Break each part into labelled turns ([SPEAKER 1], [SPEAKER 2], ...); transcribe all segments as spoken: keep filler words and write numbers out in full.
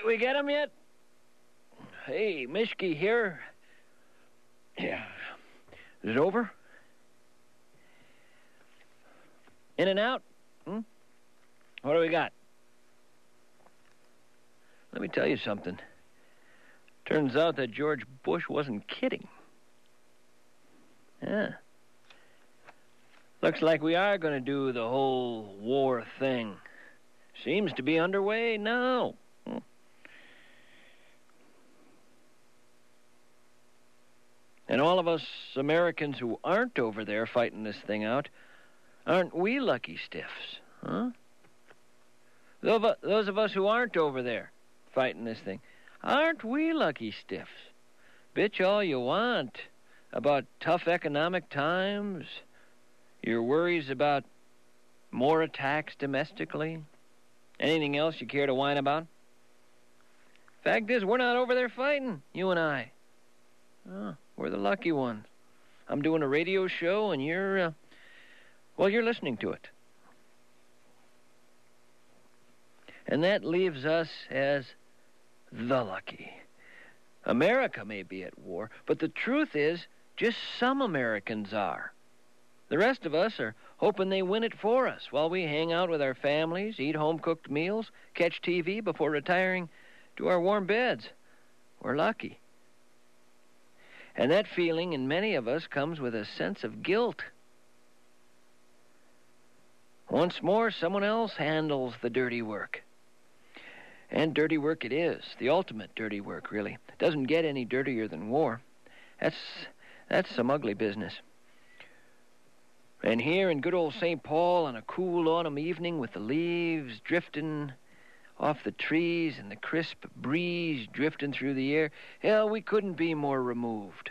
[SPEAKER 1] we get him yet? Hey, Mishki here. Yeah. Is it over? In and out? Hmm? What do we got? Let me tell you something. Turns out that George Bush wasn't kidding. Yeah. Looks like we are going to do the whole war thing. Seems to be underway now. Hmm. And all of us Americans who aren't over there fighting this thing out, aren't we lucky stiffs? Huh? Those of us who aren't over there fighting this thing, aren't we lucky stiffs? Bitch all you want about tough economic times, your worries about more attacks domestically, anything else you care to whine about. Fact is, we're not over there fighting, you and I. Oh, we're the lucky ones. I'm doing a radio show, and you're, uh, well, you're listening to it. And that leaves us as the lucky. America may be at war, but the truth is, just some Americans are. The rest of us are hoping they win it for us while we hang out with our families, eat home-cooked meals, catch T V before retiring to our warm beds. We're lucky. And that feeling in many of us comes with a sense of guilt. Once more, someone else handles the dirty work. And dirty work it is, the ultimate dirty work, really. It doesn't get any dirtier than war. That's, that's some ugly business. And here in good old Saint Paul on a cool autumn evening with the leaves drifting off the trees and the crisp breeze drifting through the air, hell, we couldn't be more removed.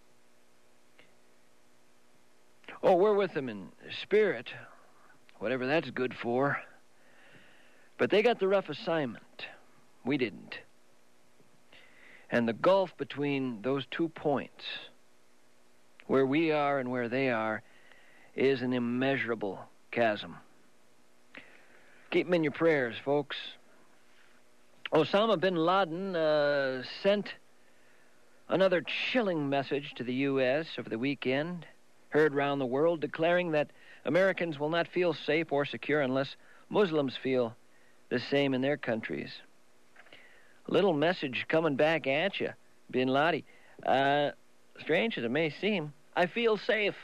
[SPEAKER 1] Oh, we're with them in spirit, whatever that's good for. But they got the rough assignment. We didn't. And the gulf between those two points, where we are and where they are, is an immeasurable chasm. Keep them in your prayers, folks. Osama bin Laden uh, sent another chilling message to the U S over the weekend, heard round the world, declaring that Americans will not feel safe or secure unless Muslims feel the same in their countries. A little message coming back at you, bin Laden. Uh, strange as it may seem, I feel safe.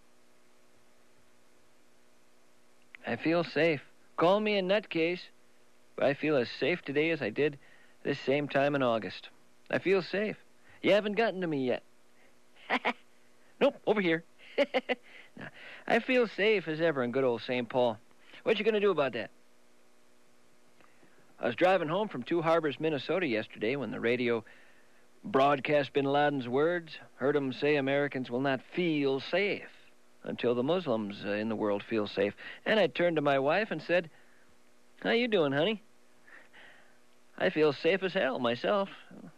[SPEAKER 1] I feel safe. Call me a nutcase, but I feel as safe today as I did this same time in August. I feel safe. You haven't gotten to me yet. Nope, over here. No, I feel safe as ever in good old Saint Paul. What you going to do about that? I was driving home from Two Harbors, Minnesota yesterday when the radio broadcast bin Laden's words. Heard him say Americans will not feel safe until the Muslims uh, in the world feel safe. And I turned to my wife and said, how you doing, honey? I feel safe as hell myself.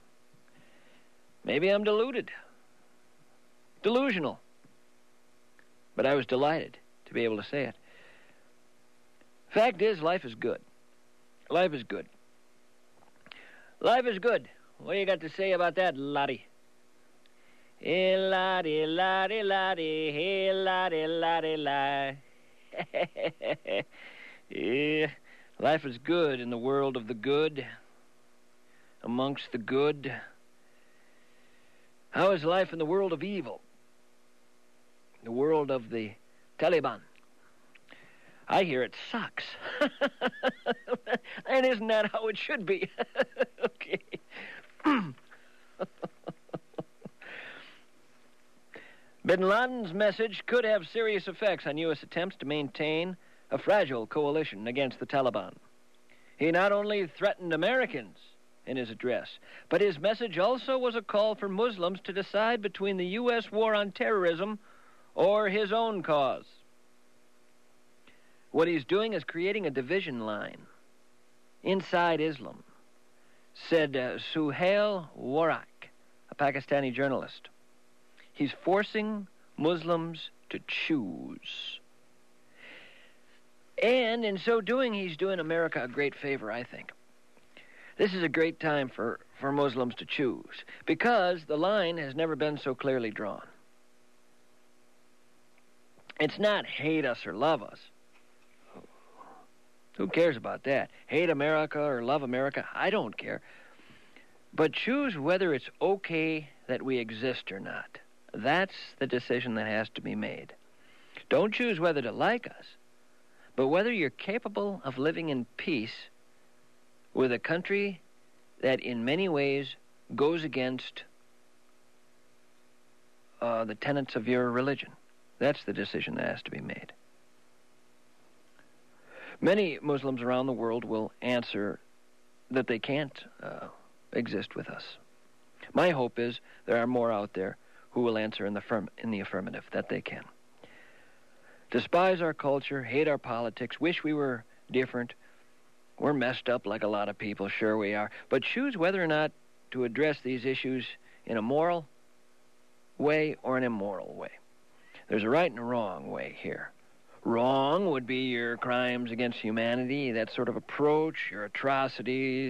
[SPEAKER 1] Maybe I'm deluded. Delusional. But I was delighted to be able to say it. Fact is, life is good. Life is good. Life is good. What do you got to say about that, Lottie? Hey, Lottie, Lottie, Lottie, hey, Lottie, Lottie, Lottie. Yeah, life is good in the world of the good, amongst the good. How is life in the world of evil? The world of the Taliban. I hear it sucks. And isn't that how it should be? Okay. Bin Laden's message could have serious effects on U S attempts to maintain a fragile coalition against the Taliban. He not only threatened Americans in his address, but his message also was a call for Muslims to decide between the U S war on terrorism or his own cause. What he's doing is creating a division line inside Islam, said uh, Suhail Warak, a Pakistani journalist. He's forcing Muslims to choose. And in so doing, he's doing America a great favor, I think. This is a great time for, for Muslims to choose because the line has never been so clearly drawn. It's not hate us or love us. Who cares about that? Hate America or love America? I don't care. But choose whether it's okay that we exist or not. That's the decision that has to be made. Don't choose whether to like us, but whether you're capable of living in peace with a country that in many ways goes against uh, the tenets of your religion. That's the decision that has to be made. Many Muslims around the world will answer that they can't uh, exist with us. My hope is there are more out there who will answer in the, firm, in the affirmative, that they can. Despise our culture, hate our politics, wish we were different. We're messed up like a lot of people, sure we are. But choose whether or not to address these issues in a moral way or an immoral way. There's a right and a wrong way here. Wrong would be your crimes against humanity, that sort of approach, your atrocities.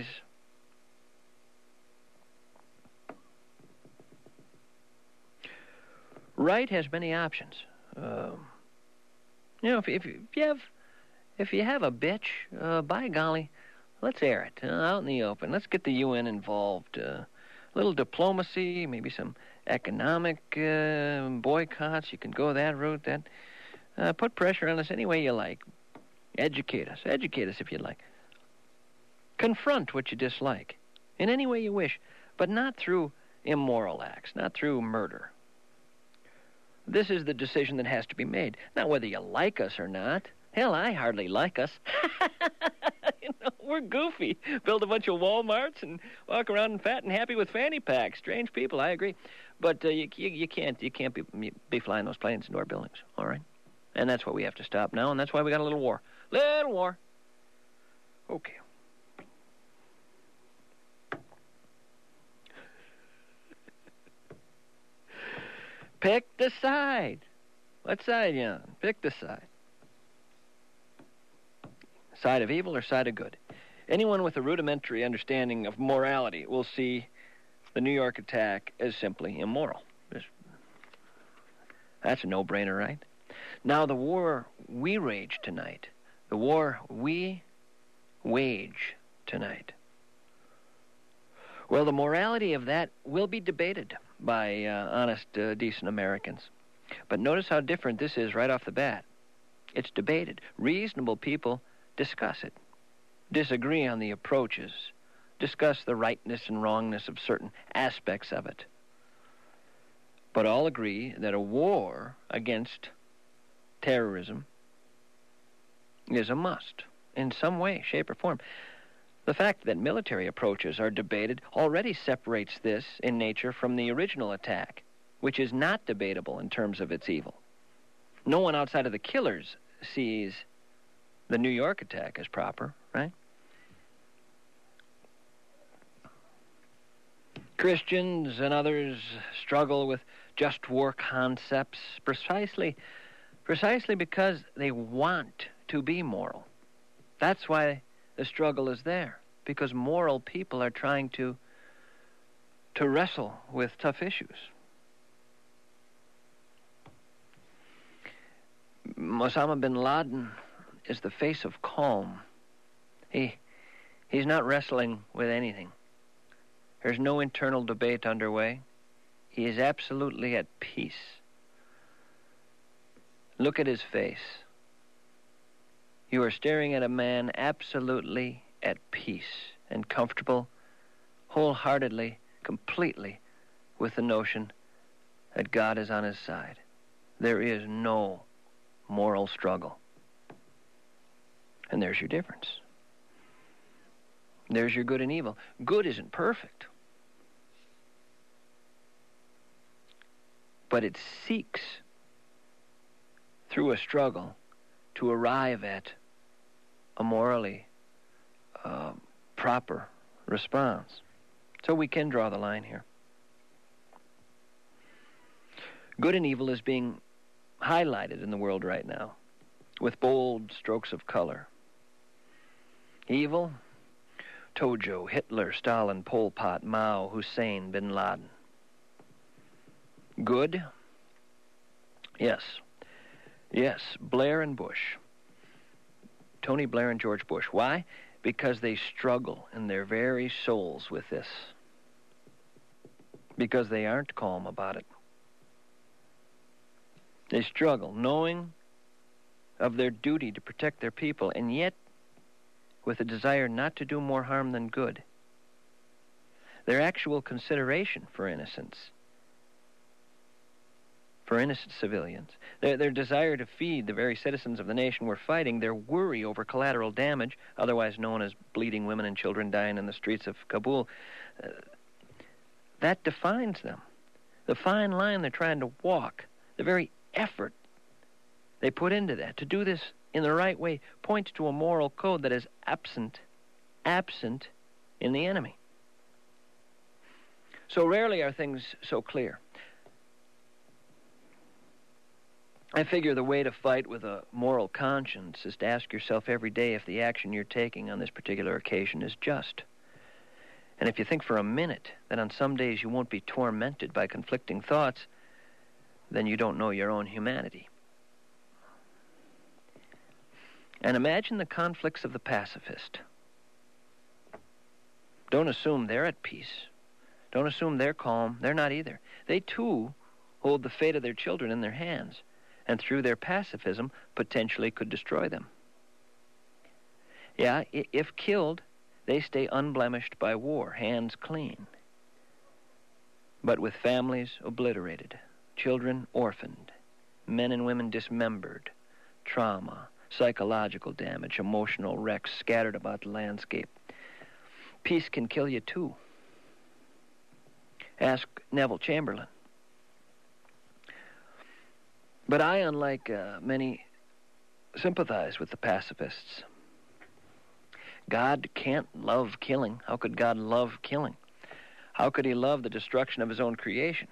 [SPEAKER 1] Right has many options. Um, you know, if, if, if you have if you have a bitch, uh, by golly, let's air it uh, out in the open. Let's get the U N involved. Uh, a little diplomacy, maybe some economic uh, boycotts. You can go that route. That uh, put pressure on us any way you like. Educate us. Educate us if you like. Confront what you dislike in any way you wish, but not through immoral acts, not through murder. This is the decision that has to be made. Not whether you like us or not. Hell, I hardly like us. You know, we're goofy. Build a bunch of Walmarts and walk around and fat and happy with fanny packs. Strange people, I agree. But uh, you, you, you can't you can't be, be flying those planes into our buildings, all right? And that's what we have to stop now, and that's why we got a little war. Little war. Okay. Pick the side. What side, Jan? Pick the side. Side of evil or side of good? Anyone with a rudimentary understanding of morality will see the New York attack as simply immoral. That's a no-brainer, right? Now, the war we rage tonight, the war we wage tonight, well, the morality of that will be debated by uh, honest, uh, decent Americans. But notice how different this is right off the bat. It's debated. Reasonable people discuss it, disagree on the approaches, discuss the rightness and wrongness of certain aspects of it. But all agree that a war against terrorism is a must in some way, shape, or form. The fact that military approaches are debated already separates this in nature from the original attack, which is not debatable in terms of its evil. No one outside of the killers sees the New York attack as proper, right? Christians and others struggle with just war concepts precisely, precisely because they want to be moral. That's why the struggle is there, because moral people are trying to to wrestle with tough issues. Osama bin Laden is the face of calm. He he's not wrestling with anything. There's no internal debate underway. He is absolutely at peace. Look at his face. You are staring at a man absolutely at peace and comfortable, wholeheartedly, completely, with the notion that God is on his side. There is no moral struggle. And there's your difference. There's your good and evil. Good isn't perfect, but it seeks, through a struggle, to arrive at a morally uh, proper response. So we can draw the line here. Good and evil is being highlighted in the world right now with bold strokes of color. Evil, Tojo, Hitler, Stalin, Pol Pot, Mao, Hussein, Bin Laden. Good? Yes. Yes, Blair and Bush. Tony Blair and George Bush. Why? Because they struggle in their very souls with this. Because they aren't calm about it. They struggle, knowing of their duty to protect their people, and yet with a desire not to do more harm than good. Their actual consideration for innocence, for innocent civilians, their, their desire to feed the very citizens of the nation we're fighting, their worry over collateral damage, otherwise known as bleeding women and children dying in the streets of Kabul, uh, that defines them. The fine line they're trying to walk, the very effort they put into that, to do this in the right way, points to a moral code that is absent, absent in the enemy. So rarely are things so clear. I figure the way to fight with a moral conscience is to ask yourself every day if the action you're taking on this particular occasion is just. And if you think for a minute that on some days you won't be tormented by conflicting thoughts, then you don't know your own humanity. And imagine the conflicts of the pacifist. Don't assume they're at peace. Don't assume they're calm. They're not either. They, too, hold the fate of their children in their hands, and through their pacifism, potentially could destroy them. Yeah, if killed, they stay unblemished by war, hands clean. But with families obliterated, children orphaned, men and women dismembered, trauma, psychological damage, emotional wrecks scattered about the landscape. Peace can kill you too. Ask Neville Chamberlain. But I, unlike uh, many, sympathize with the pacifists. God can't love killing. How could God love killing? How could he love the destruction of his own creation?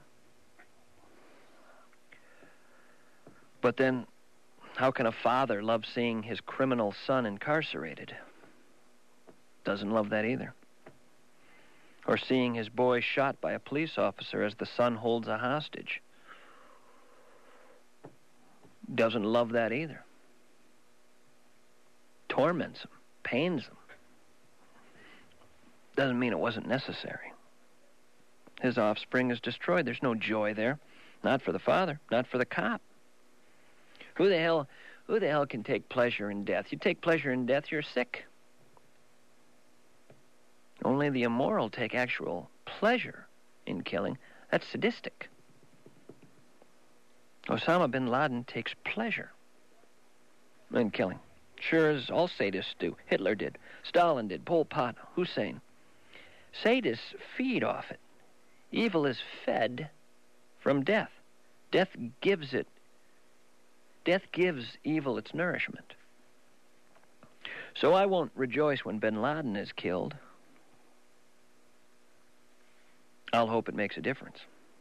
[SPEAKER 1] But then, how can a father love seeing his criminal son incarcerated? Doesn't love that either. Or seeing his boy shot by a police officer as the son holds a hostage. Doesn't love that either. Torments him, pains him. Doesn't mean it wasn't necessary. His offspring is destroyed. There's no joy there. Not for the father, not for the cop. Who the hell, who the hell can take pleasure in death? You take pleasure in death, you're sick. Only the immoral take actual pleasure in killing. That's sadistic. Osama bin Laden takes pleasure in killing. Sure as all sadists do. Hitler did. Stalin did. Pol Pot. Hussein. Sadists feed off it. Evil is fed from death. Death gives it. Death gives evil its nourishment. So I won't rejoice when bin Laden is killed. I'll hope it makes a difference.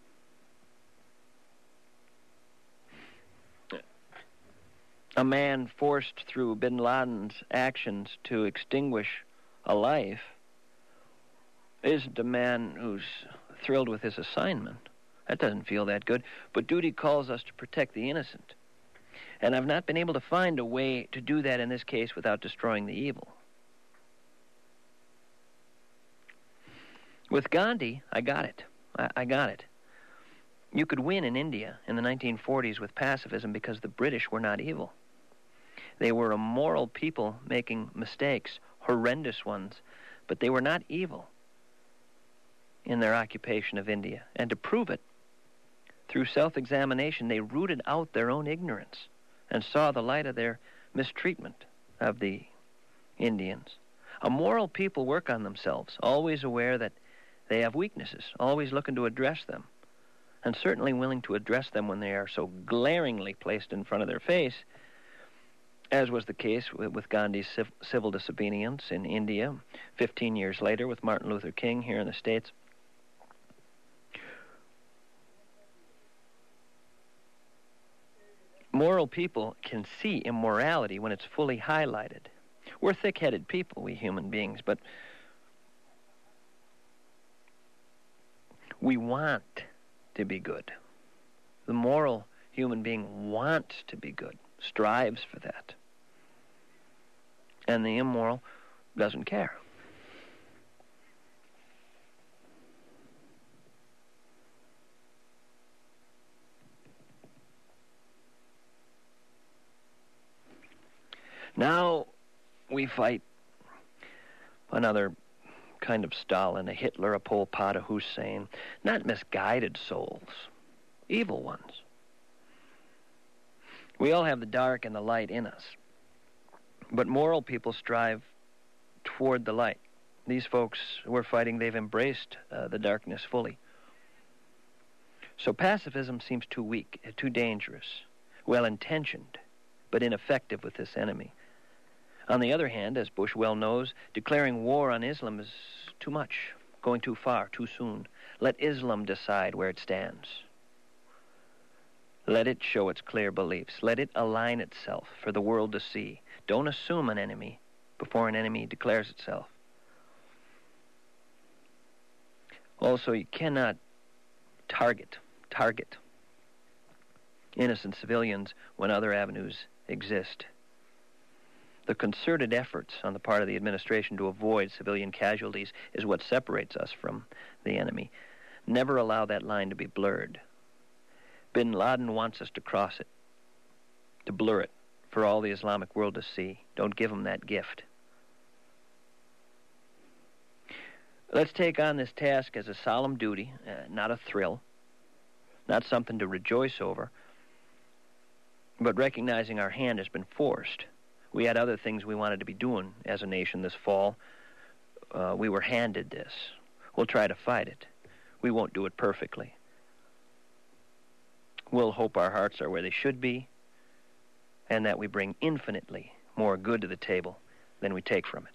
[SPEAKER 1] A man forced through bin Laden's actions to extinguish a life isn't a man who's thrilled with his assignment. That doesn't feel that good. But duty calls us to protect the innocent. And I've not been able to find a way to do that in this case without destroying the evil. With Gandhi, I got it. I, I got it. You could win in India in the nineteen forties with pacifism because the British were not evil. They were a moral people making mistakes, horrendous ones, but they were not evil in their occupation of India. And to prove it, through self-examination, they rooted out their own ignorance and saw the light of their mistreatment of the Indians. A moral people work on themselves, always aware that they have weaknesses, always looking to address them, and certainly willing to address them when they are so glaringly placed in front of their face, as was the case with Gandhi's civil disobedience in India, fifteen years later with Martin Luther King here in the States. Moral people can see immorality when it's fully highlighted. We're thick-headed people, we human beings, but We want to be good. The moral human being wants to be good, strives for that. And the immoral doesn't care. Now we fight another kind of Stalin, a Hitler, a Pol Pot, a Hussein, not misguided souls, evil ones. We all have the dark and the light in us, but moral people strive toward the light. These folks we're fighting, they've embraced uh, the darkness fully. So pacifism seems too weak, too dangerous, well-intentioned, but ineffective with this enemy. On the other hand, as Bush well knows, declaring war on Islam is too much, going too far, too soon. Let Islam decide where it stands. Let it show its clear beliefs. Let it align itself for the world to see. Don't assume an enemy before an enemy declares itself. Also, you cannot target, target innocent civilians when other avenues exist. The concerted efforts on the part of the administration to avoid civilian casualties is what separates us from the enemy. Never allow that line to be blurred. Bin Laden wants us to cross it, to blur it, for all the Islamic world to see. Don't give him that gift. Let's take on this task as a solemn duty, uh, not a thrill, not something to rejoice over, but recognizing our hand has been forced. We had other things we wanted to be doing as a nation this fall. Uh, we were handed this. We'll try to fight it. We won't do it perfectly. We'll hope our hearts are where they should be, and that we bring infinitely more good to the table than we take from it.